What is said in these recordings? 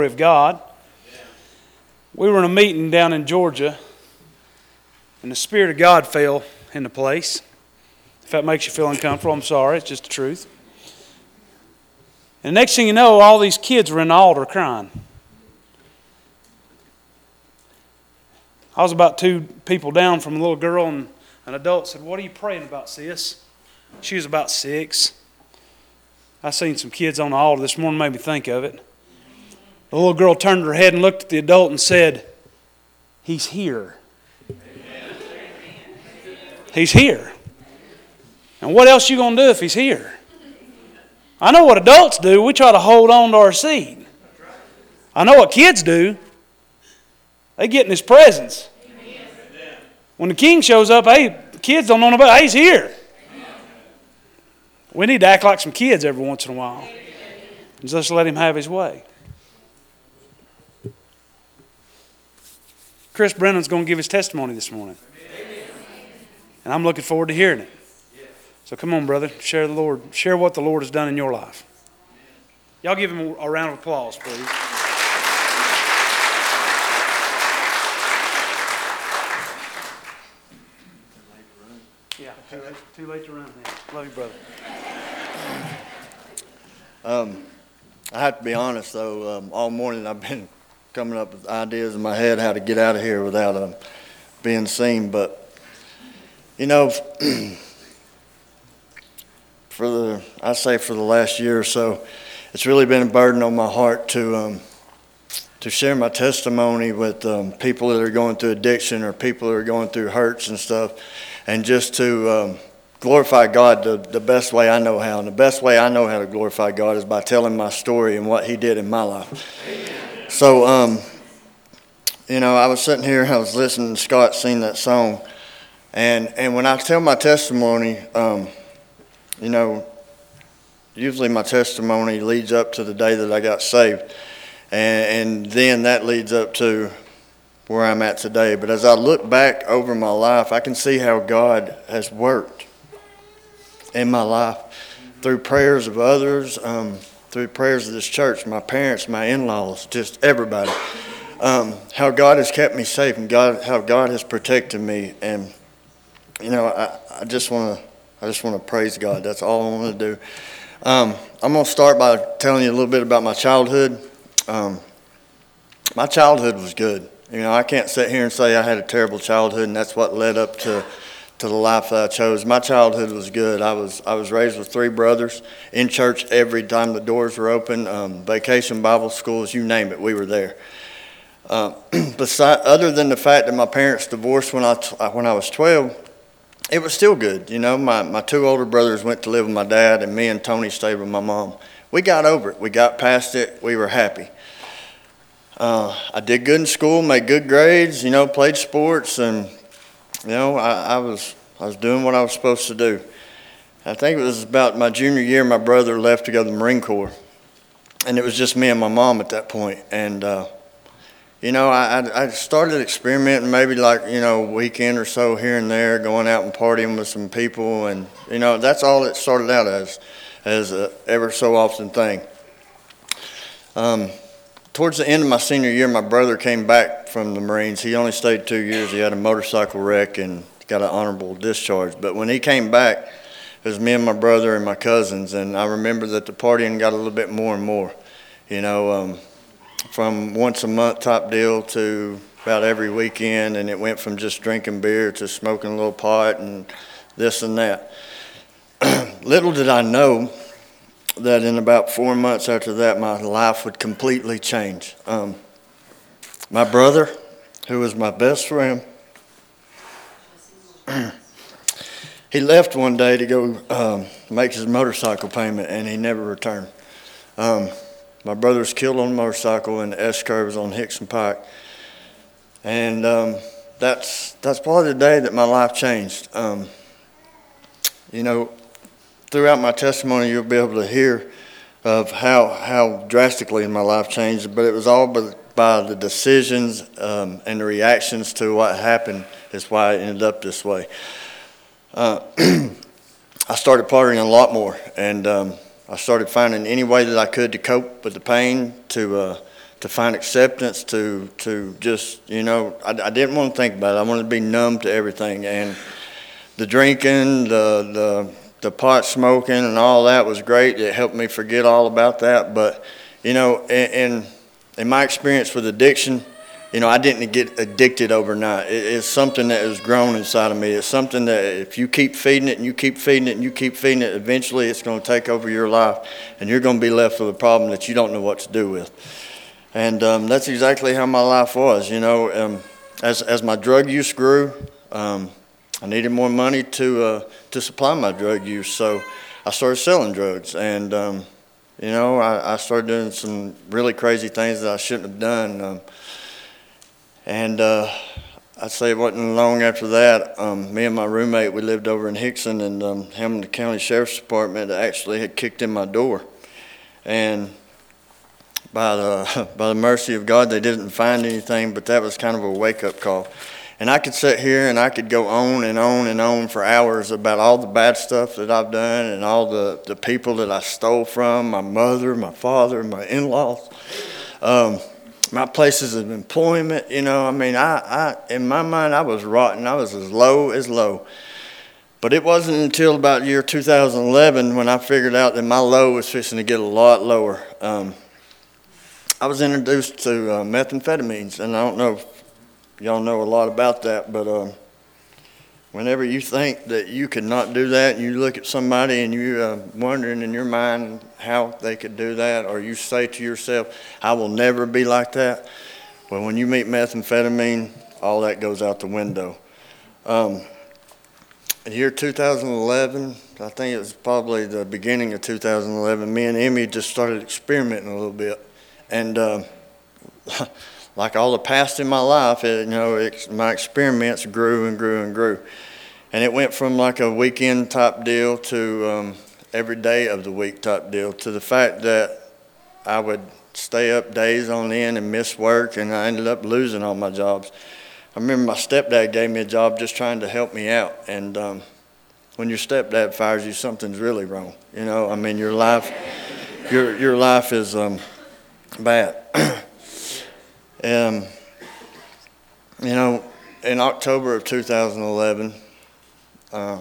Of God. We were in a meeting down in Georgia, and the Spirit of God fell in the place. If that makes you feel uncomfortable, I'm sorry. It's just the truth. And the next thing you know, all these kids were in the altar crying. I was about 2 people down from a little girl, and an adult said, "What are you praying about, sis?" She was about 6. I seen some kids on the altar this morning, made me think of it. The little girl turned her head and looked at the adult and said, "He's here." He's here. And what else you going to do if he's here? I know what adults do. We try to hold on to our seat. I know what kids do. They get in his presence. When the king shows up, hey, the kids don't know about it. Hey, he's here. We need to act like some kids every once in a while. And just let him have his way. Chris Brennan's going to give his testimony this morning. And I'm looking forward to hearing it. So come on, brother. Share the Lord. Share what the Lord has done in your life. Y'all give him a round of applause, please. Yeah, too late to run. Love you, brother. I have to be honest, though. All morning I've been coming up with ideas in my head how to get out of here without being seen. But, you know, for the last year or so, it's really been a burden on my heart to share my testimony with people that are going through addiction or people that are going through hurts and stuff, and just to glorify God the best way I know how. And the best way I know how to glorify God is by telling my story and what He did in my life. Amen. So, I was sitting here, I was listening to Scott sing that song, and when I tell my testimony, usually my testimony leads up to the day that I got saved, and then that leads up to where I'm at today. But as I look back over my life, I can see how God has worked in my life through prayers of others, through prayers of this church, my parents, my in-laws, just everybody. How God has kept me safe and how God has protected me. And, I just want to praise God. That's all I want to do. I'm going to start by telling you a little bit about my childhood. My childhood was good. I can't sit here and say I had a terrible childhood and that's what led up to the life that I chose. My childhood was good. I was raised with 3 brothers, in church every time the doors were open, vacation Bible schools, you name it, we were there. Other than the fact that my parents divorced when I was 12, it was still good. My 2 older brothers went to live with my dad, and me and Tony stayed with my mom. We got over it. We got past it. We were happy. I did good in school, made good grades, played sports, and I was doing what I was supposed to do. I think it was about my junior year, my brother left to go to the Marine Corps. And it was just me and my mom at that point. And, I started experimenting maybe a weekend or so here and there, going out and partying with some people. And, that's all it started out as a ever so often thing. Towards the end of my senior year, my brother came back from the Marines. He only stayed 2 years. He had a motorcycle wreck and got an honorable discharge. But when he came back, it was me and my brother and my cousins. And I remember that the partying got a little bit more and more. From once a month type deal to about every weekend. And it went from just drinking beer to smoking a little pot and this and that. Little did I know that in about 4 months after that, my life would completely change. My brother, who was my best friend, he left one day to go make his motorcycle payment, and he never returned. My brother was killed on a motorcycle in the S-curves on Hickson Pike. And that's probably the day that my life changed. Throughout my testimony, you'll be able to hear of how drastically my life changed, but it was all by the decisions and the reactions to what happened is why it ended up this way. I started partying a lot more, and I started finding any way that I could to cope with the pain, to find acceptance, to just, I didn't want to think about it. I wanted to be numb to everything. And the drinking, the pot smoking and all that was great. It helped me forget all about that. But, in my experience with addiction, I didn't get addicted overnight. It's something that has grown inside of me. It's something that if you keep feeding it and you keep feeding it and you keep feeding it, eventually it's going to take over your life, and you're going to be left with a problem that you don't know what to do with. And that's exactly how my life was. As my drug use grew, I needed more money to supply my drug use, so I started selling drugs. And I started doing some really crazy things that I shouldn't have done. I'd say it wasn't long after that, me and my roommate, we lived over in Hickson, and Hamilton County Sheriff's Department actually had kicked in my door. And by the mercy of God, they didn't find anything, but that was kind of a wake-up call. And I could sit here and I could go on and on and on for hours about all the bad stuff that I've done and all the people that I stole from, my mother, my father, my in-laws. My places of employment, in my mind, I was rotten. I was as low. But it wasn't until about year 2011 when I figured out that my low was fixing to get a lot lower. I was introduced to methamphetamines, and I don't know if y'all know a lot about that, but whenever you think that you could not do that, and you look at somebody and you're wondering in your mind how they could do that, or you say to yourself, I will never be like that. Well, when you meet methamphetamine, all that goes out the window. In the year 2011, I think it was probably the beginning of 2011, me and Emmy just started experimenting a little bit. And like all the past in my life, my experiments grew and grew and grew. And it went from like a weekend type deal to every day of the week type deal, to the fact that I would stay up days on end and miss work, and I ended up losing all my jobs. I remember my stepdad gave me a job just trying to help me out. And when your stepdad fires you, something's really wrong. Your life is bad. In October of 2011, I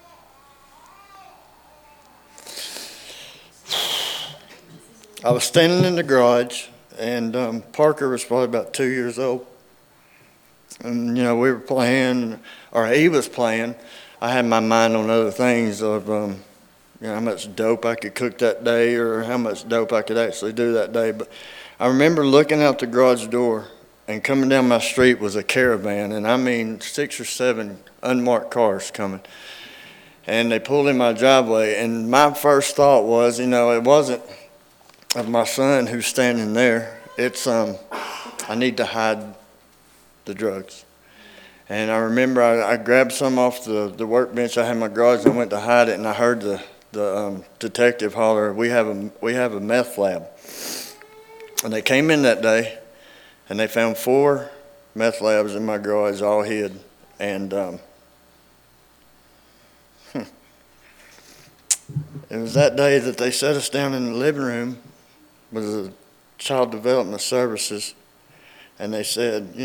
was standing in the garage, and Parker was probably about 2 years old. And, we were playing, or he was playing. I had my mind on other things of, how much dope I could cook that day, or how much dope I could actually do that day. But I remember looking out the garage door, and coming down my street was a caravan, and I mean 6 or 7 unmarked cars coming. And they pulled in my driveway, and my first thought was, it wasn't of my son who's standing there. It's, I need to hide the drugs. And I remember I grabbed some off the workbench I had in my garage, and I went to hide it, and I heard the detective holler, we have a meth lab. And they came in that day, and they found 4 meth labs in my garage, all hid. And it was that day that they set us down in the living room with the Child Development Services, and they said,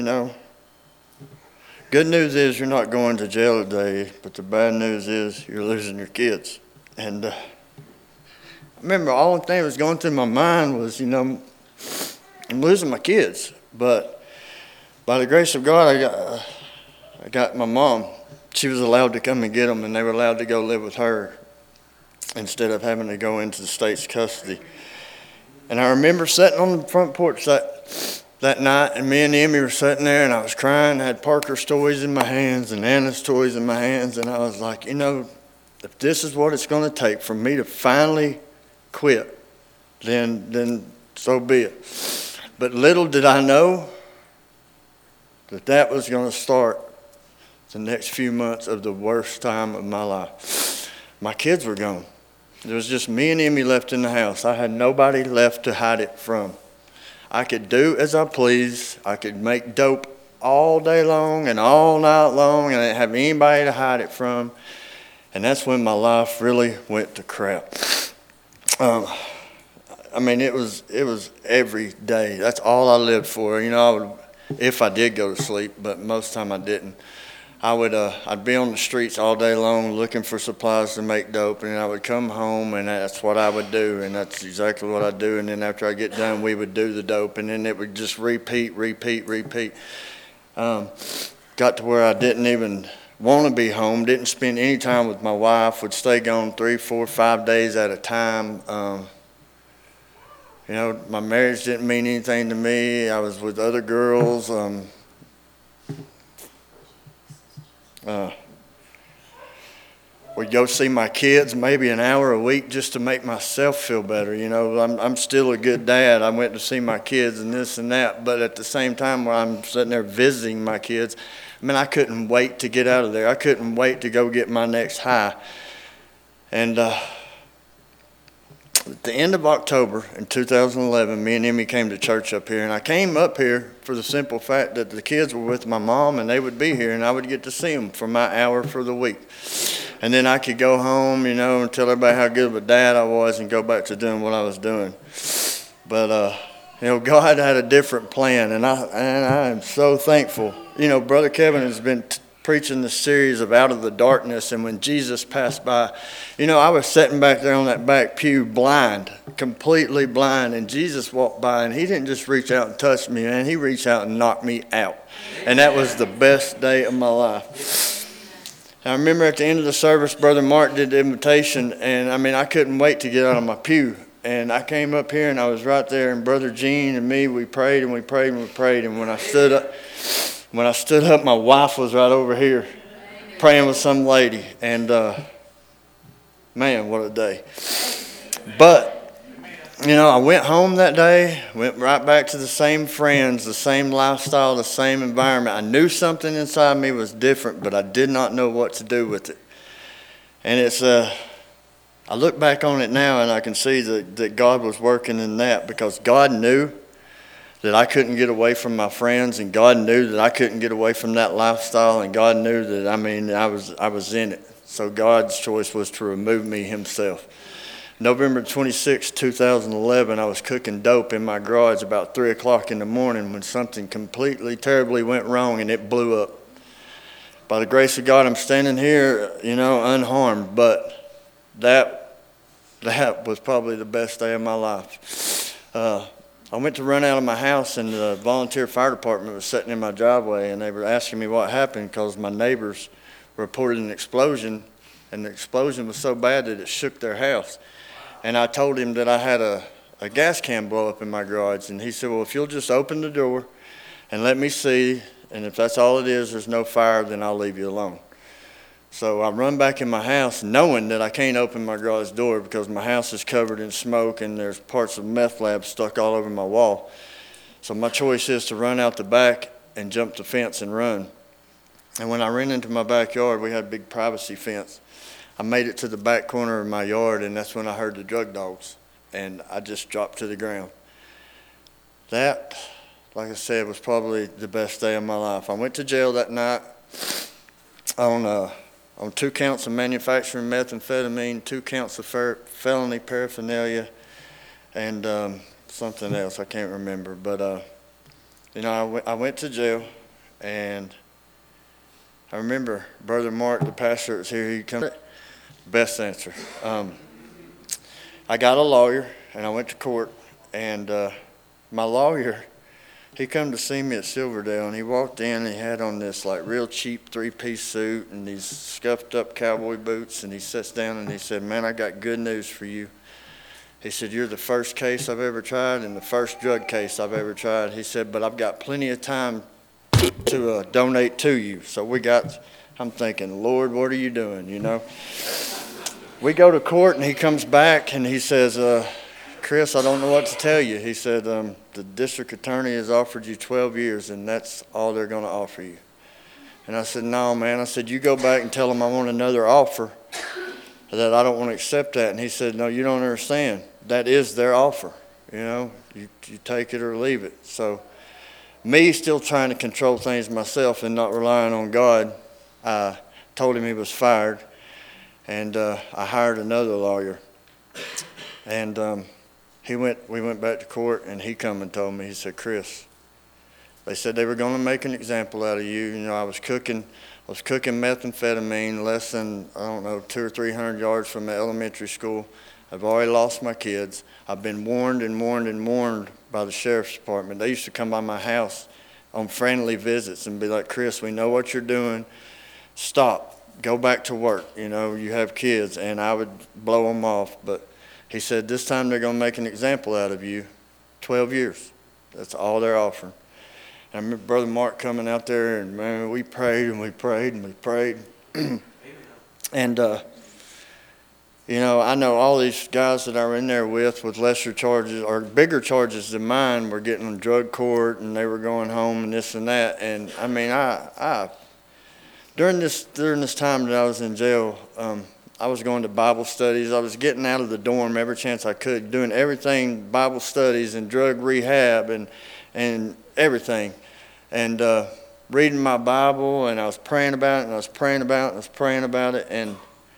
good news is you're not going to jail today, but the bad news is you're losing your kids. And I remember all the thing that was going through my mind was, I'm losing my kids. But by the grace of God, I got my mom. She was allowed to come and get them, and they were allowed to go live with her instead of having to go into the state's custody. And I remember sitting on the front porch that night, and me and Emmy were sitting there, and I was crying. I had Parker's toys in my hands and Anna's toys in my hands, and I was like, if this is what it's going to take for me to finally quit, then so be it. But little did I know that was going to start the next few months of the worst time of my life. My kids were gone. There was just me and Emmy left in the house. I had nobody left to hide it from. I could do as I pleased. I could make dope all day long and all night long, and I didn't have anybody to hide it from. And that's when my life really went to crap. I mean, it was every day. That's all I lived for. You know, I would, if I did go to sleep, but most of the time I didn't. I'd be on the streets all day long looking for supplies to make dope, and I would come home, and that's what I would do, and that's exactly what I'd do. And then after I get done, we would do the dope, and then it would just repeat. Got to where I didn't even want to be home, didn't spend any time with my wife, would stay gone 3, 4, 5 days at a time. You know, my marriage didn't mean anything to me. I was with other girls. Would go see my kids maybe an hour a week just to make myself feel better. You know, I'm still a good dad. I went to see my kids and this and that, but at the same time while I'm sitting there visiting my kids, I mean, I couldn't wait to get out of there. I couldn't wait to go get my next high. And at the end of October in 2011, me and Emmy came to church up here, and I came up here for the simple fact that the kids were with my mom, and they would be here, and I would get to see them for my hour for the week. And then I could go home, you know, and tell everybody how good of a dad I was and go back to doing what I was doing. But, you know, God had a different plan, and I am so thankful. You know, Brother Kevin has been preaching the series of Out of the Darkness, and when Jesus passed by, you know, I was sitting back there on that back pew blind, completely blind, and Jesus walked by, and he didn't just reach out and touch me, man. He reached out and knocked me out, and that was the best day of my life. I remember at the end of the service, Brother Mark did the invitation, and I mean, I couldn't wait to get out of my pew. And I came up here, and I was right there, and Brother Gene and me, we prayed and we prayed and we prayed. And when I stood up, my wife was right over here praying with some lady. And man, what a day. But you know, I went home that day, went right back to the same friends, the same lifestyle, the same environment. I knew something inside me was different, but I did not know what to do with it. And it's, I look back on it now and I can see that God was working in that, because God knew that I couldn't get away from my friends, and God knew that I couldn't get away from that lifestyle, and God knew that, I mean, I was in it. So God's choice was to remove me himself. November 26, 2011, I was cooking dope in my garage about 3 o'clock in the morning when something completely, terribly went wrong, and it blew up. By the grace of God, I'm standing here, you know, unharmed, but that was probably the best day of my life. I went to run out of my house, and the volunteer fire department was sitting in my driveway, and they were asking me what happened because my neighbors reported an explosion, and the explosion was so bad that it shook their house. And I told him that I had a gas can blow up in my garage. And he said, well, if you'll just open the door and let me see, and if that's all it is, there's no fire, then I'll leave you alone. So I run back in my house knowing that I can't open my garage door because my house is covered in smoke and there's parts of meth lab stuck all over my wall. So my choice is to run out the back and jump the fence and run. And when I ran into my backyard, we had a big privacy fence. I made it to the back corner of my yard, and that's when I heard the drug dogs, and I just dropped to the ground. That, like I said, was probably the best day of my life. I went to jail that night on 2 counts of manufacturing methamphetamine, 2 counts of felony paraphernalia, and something else I can't remember. But you know, I went to jail, and I remember Brother Mark, the pastor that was here. He come. Best answer. I got a lawyer, and I went to court, and my lawyer, he come to see me at Silverdale, and he walked in, and he had on this like real cheap 3-piece suit and these scuffed up cowboy boots, and he sits down and he said, man, I got good news for you. He said, you're the first case I've ever tried and the first drug case I've ever tried. He said, but I've got plenty of time to donate to you. So I'm thinking, Lord, what are you doing, you know? We go to court, and he comes back, and he says, Chris, I don't know what to tell you. He said, the district attorney has offered you 12 years, and that's all they're going to offer you. And I said, no, man. I said, you go back and tell them I want another offer, that I don't want to accept that. And he said, no, you don't understand. That is their offer. You know, you take it or leave it. So me still trying to control things myself and not relying on God, I told him he was fired. And I hired another lawyer, and we went back to court, and he come and told me, he said, Chris, they said they were going to make an example out of you. You know, I was cooking methamphetamine less than, I don't know, 200 or 300 yards from the elementary school. I've already lost my kids. I've been warned and warned and warned by the sheriff's department. They used to come by my house on friendly visits and be like, Chris, we know what you're doing. Stop. Go back to work. You know, you have kids. And I would blow them off. But he said, this time they're going to make an example out of you. 12 years. That's all they're offering. And I remember Brother Mark coming out there, and man, we prayed and we prayed and we prayed. And, you know, I know all these guys that I were in there with lesser charges or bigger charges than mine were getting in drug court, and they were going home and this and that. And I mean, during this time that I was in jail, I was going to Bible studies. I was getting out of the dorm every chance I could, doing everything, Bible studies and drug rehab and everything. And reading my Bible, and I was praying about it, and I was praying about it, and I was praying about it. And,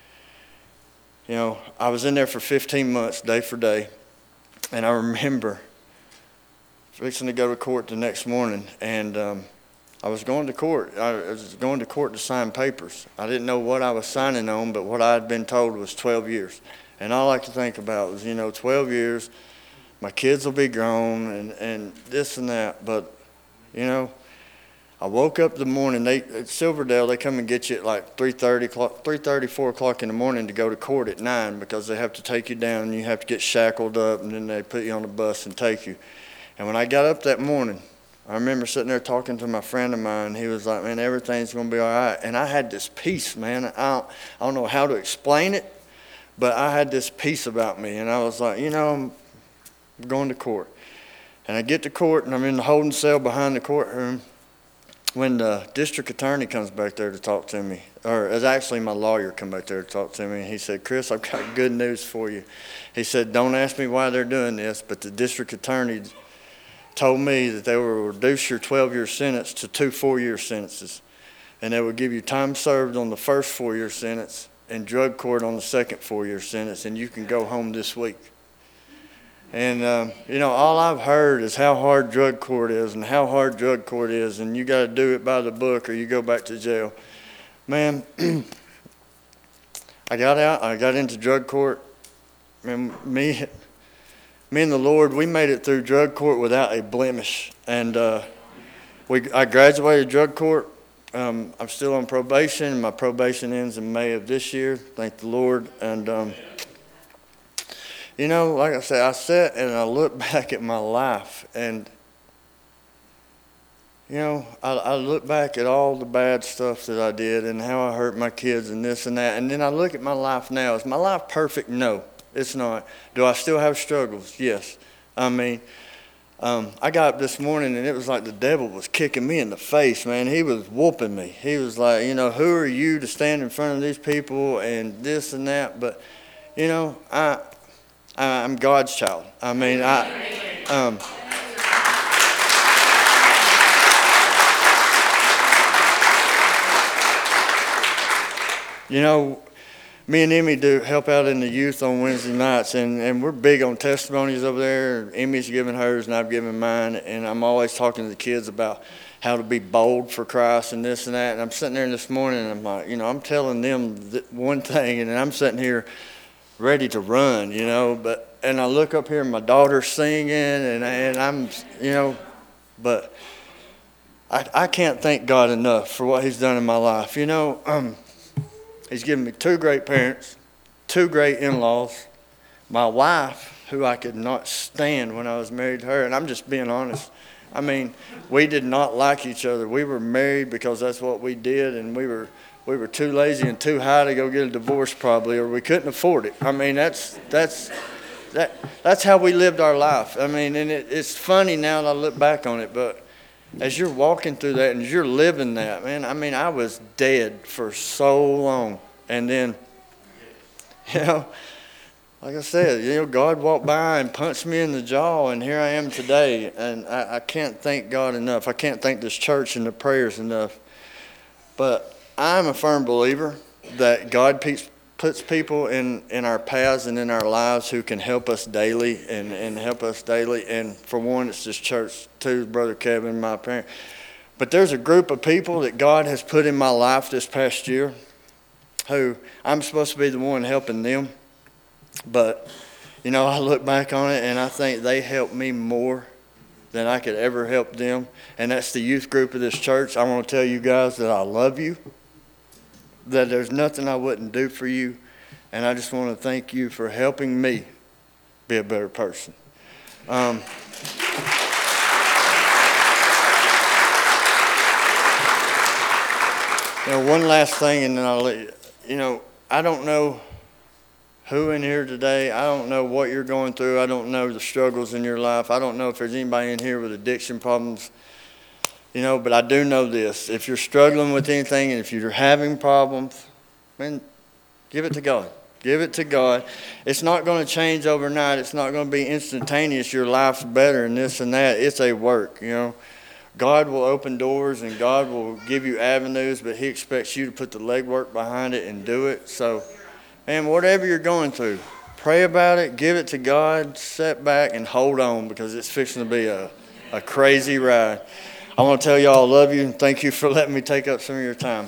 you know, I was in there for 15 months, day for day. And I remember fixing to go to court the next morning, and I was going to court. I was going to court to sign papers. I didn't know what I was signing on, but what I had been told was 12 years. And all I could think about was, you know, 12 years, my kids will be grown and this and that. But, you know, I woke up the morning. At Silverdale, they come and get you at like 3:30, 4 o'clock in the morning to go to court at 9 because they have to take you down and you have to get shackled up, and then they put you on the bus and take you. And when I got up that morning, I remember sitting there talking to my friend of mine. He was like, man, everything's going to be all right. And I had this peace, man. I don't know how to explain it, but I had this peace about me. And I was like, you know, I'm going to court. And I get to court, and I'm in the holding cell behind the courtroom when the district attorney comes back there to talk to me. Or it's actually my lawyer come back there to talk to me. And he said, Chris, I've got good news for you. He said, don't ask me why they're doing this, but the district attorney told me that they will reduce your 12-year sentence to 2 4-year sentences. And they would give you time served on the first 4-year sentence and drug court on the second 4-year sentence, and you can go home this week. And, you know, all I've heard is how hard drug court is and how hard drug court is, and you got to do it by the book or you go back to jail. Man, I got out, I got into drug court, and me and the Lord, we made it through drug court without a blemish. And I graduated drug court. I'm still on probation. My probation ends in May of this year. Thank the Lord. And, you know, like I said, I sat and I look back at my life. And, you know, I look back at all the bad stuff that I did and how I hurt my kids and this and that. And then I look at my life now. Is my life perfect? No. It's not. Do I still have struggles? Yes. I mean, I got up this morning and it was like the devil was kicking me in the face, man. He was whooping me. He was like, you know, who are you to stand in front of these people and this and that? But, you know, I'm God's child. I mean, you know, me and Emmy do help out in the youth on Wednesday nights, and we're big on testimonies over there. Emmy's giving hers, and I've given mine, and I'm always talking to the kids about how to be bold for Christ and this and that. And I'm sitting there this morning, and I'm like, you know, I'm telling them one thing, and then I'm sitting here ready to run, you know. And I look up here, and my daughter's singing, and I'm, you know, but I can't thank God enough for what He's done in my life. You know, He's given me 2 great parents, 2 great in-laws, my wife, who I could not stand when I was married to her, and I'm just being honest. I mean, we did not like each other. We were married because that's what we did, and we were too lazy and too high to go get a divorce probably, or we couldn't afford it. I mean, that's how we lived our life. I mean, and it's funny now that I look back on it, but as you're walking through that and you're living that, man, I mean, I was dead for so long. And then, you know, like I said, you know, God walked by and punched me in the jaw, and here I am today. And I can't thank God enough. I can't thank this church and the prayers enough. But I'm a firm believer that God puts people in our paths and in our lives who can help us daily and help us daily. And for one, it's this church. Two, Brother Kevin, my parent. But there's a group of people that God has put in my life this past year who I'm supposed to be the one helping them. But, I look back on it and I think they helped me more than I could ever help them. And that's the youth group of this church. I want to tell you guys that I love you, that there's nothing I wouldn't do for you. And I just want to thank you for helping me be a better person. One last thing, and then I'll let you. I don't know who in here today. I don't know what you're going through. I don't know the struggles in your life. I don't know if there's anybody in here with addiction problems. But I do know this. If you're struggling with anything and if you're having problems, man, give it to God. Give it to God. It's not going to change overnight. It's not going to be instantaneous. Your life's better and this and that. It's a work, God will open doors and God will give you avenues, but He expects you to put the legwork behind it and do it. So, man, whatever you're going through, pray about it, give it to God, sit back and hold on, because it's fixing to be a crazy ride. I want to tell y'all I love you and thank you for letting me take up some of your time.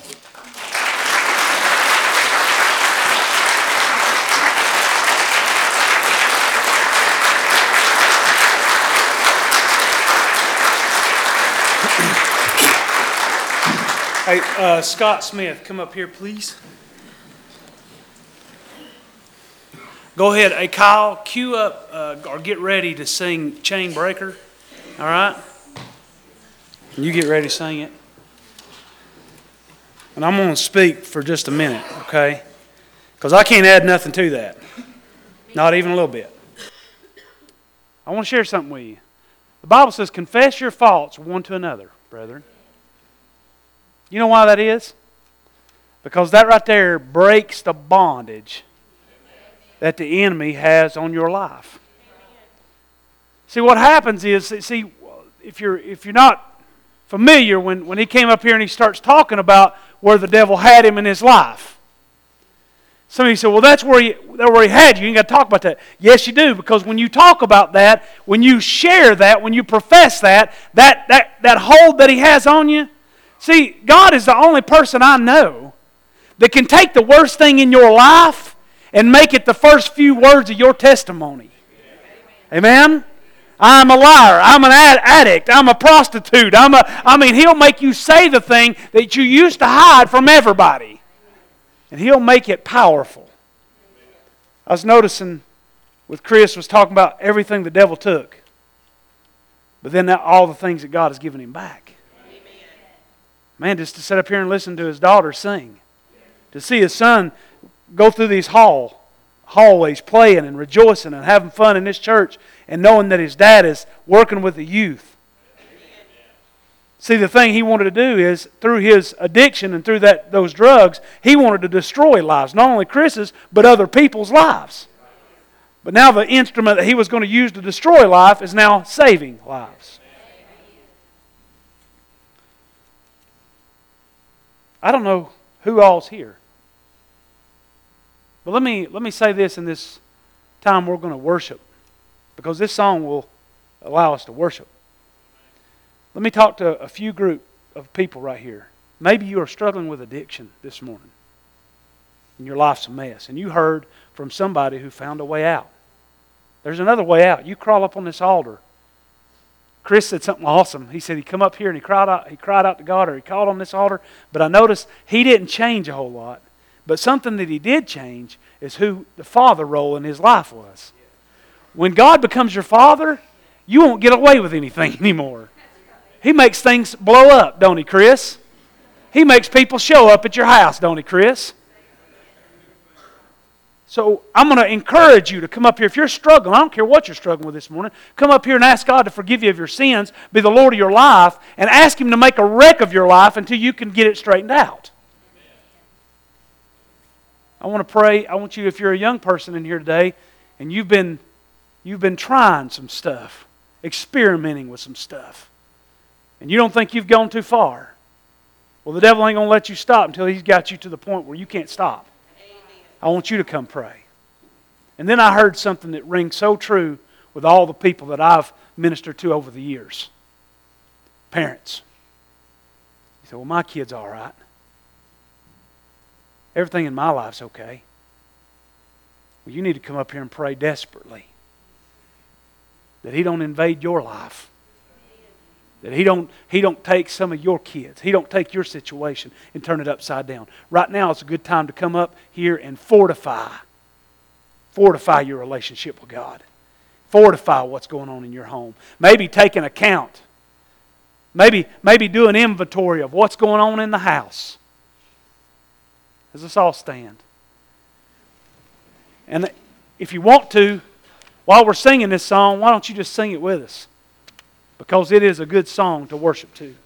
Hey, Scott Smith, come up here, please. Go ahead. Hey, Kyle, cue up or get ready to sing Chain Breaker. All right? You get ready to sing it. And I'm going to speak for just a minute, okay? Because I can't add nothing to that. Not even a little bit. I want to share something with you. The Bible says, confess your faults one to another, brethren. You know why that is? Because that right there breaks the bondage that the enemy has on your life. See, what happens is, if you're not familiar, when he came up here and he starts talking about where the devil had him in his life. Some of you say, well, that's where he had you. You ain't got to talk about that. Yes, you do, because when you talk about that, when you share that, when you profess that hold that he has on you, see, God is the only person I know that can take the worst thing in your life and make it the first few words of your testimony. Amen? I'm a liar. I'm an addict. I'm a prostitute. He'll make you say the thing that you used to hide from everybody. And He'll make it powerful. I was noticing with Chris was talking about everything the devil took. But then all the things that God has given him back. Man, just to sit up here and listen to his daughter sing. To see his son go through these hallways playing and rejoicing and having fun in this church and knowing that his dad is working with the youth. See, the thing he wanted to do is, through his addiction and through those drugs, he wanted to destroy lives. Not only Chris's, but other people's lives. But now the instrument that he was going to use to destroy life is now saving lives. I don't know who all's here. But let me say this in this time we're going to worship, because this song will allow us to worship. Let me talk to a few group of people right here. Maybe you are struggling with addiction this morning, and your life's a mess, and you heard from somebody who found a way out. There's another way out. You crawl up on this altar. Chris said something awesome. He said he come up here and he cried out to God, or he called on this altar. But I noticed he didn't change a whole lot. But something that he did change is who the father role in his life was. When God becomes your father, you won't get away with anything anymore. He makes things blow up, don't he, Chris? He makes people show up at your house, don't he, Chris? So I'm going to encourage you to come up here. If you're struggling, I don't care what you're struggling with this morning, come up here and ask God to forgive you of your sins, be the Lord of your life, and ask Him to make a wreck of your life until you can get it straightened out. I want to pray. I want you, if you're a young person in here today, and you've been trying some stuff, experimenting with some stuff, and you don't think you've gone too far, well, the devil ain't going to let you stop until he's got you to the point where you can't stop. I want you to come pray. And then I heard something that rings so true with all the people that I've ministered to over the years. Parents. You say, well, my kid's all right. Everything in my life's okay. Well, you need to come up here and pray desperately that He don't invade your life. That He don't take some of your kids. He don't take your situation and turn it upside down. Right now it's a good time to come up here and fortify your relationship with God. Fortify what's going on in your home. Maybe take an account. Maybe do an inventory of what's going on in the house. As us all stand. And if you want to, while we're singing this song, why don't you just sing it with us? Because it is a good song to worship to.